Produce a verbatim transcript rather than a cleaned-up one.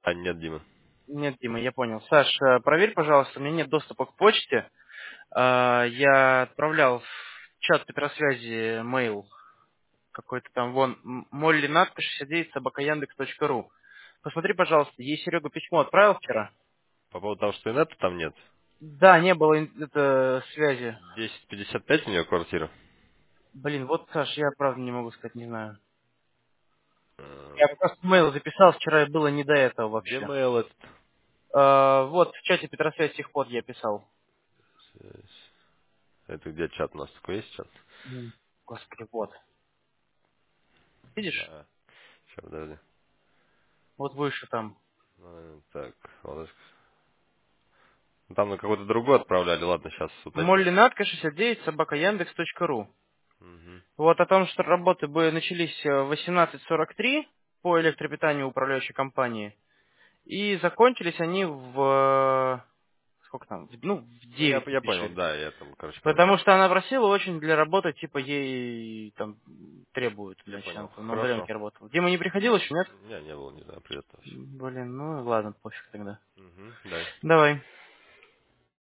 А, нет, Дима. Нет, Дима, я понял. Саш, э, проверь, пожалуйста, у меня нет доступа к почте. А, Я отправлял в чат Петросвязи mail какой-то там, вон, м- молли надпись шестьдесят девять собака яндекс точка ру. Посмотри, пожалуйста, ей Серега письмо отправил вчера? По поводу того, что инета там нет. Да, не было ин- это, связи. десять пятьдесят пять у нее квартира. Блин, вот, Саш, я правда не могу сказать, не знаю. Э, Я просто mail записал, вчера было не до этого Где вообще. mail этот? А, Вот, в чате Петросвязь техпод я писал. Связь. Это где чат у нас такой есть чат? М, Господи, вот. Видишь? Да. Сейчас, подожди. Вот выше там. Э, Так, ладошка. Ну, там на какой-то другой отправляли. Ладно, сейчас уточню. Моллинатка шестьдесят девять собака яндекс точка ру. Угу. Вот о том, что работы бы начались э, в восемнадцать сорок три по электропитанию управляющей компании. И закончились они в... э, Сколько там? В- Ну, в Ну, я, девять я понял, напиши. да, я там, короче, понял. Потому что она просила очень для работы, типа, ей там требуют, Я значит, она понял. там на Хорошо. удаленке работала. Дима не приходил еще, нет? Не, не было, не знаю, придет вообще. Блин, ну ладно, пофиг тогда. Угу, дай. Давай.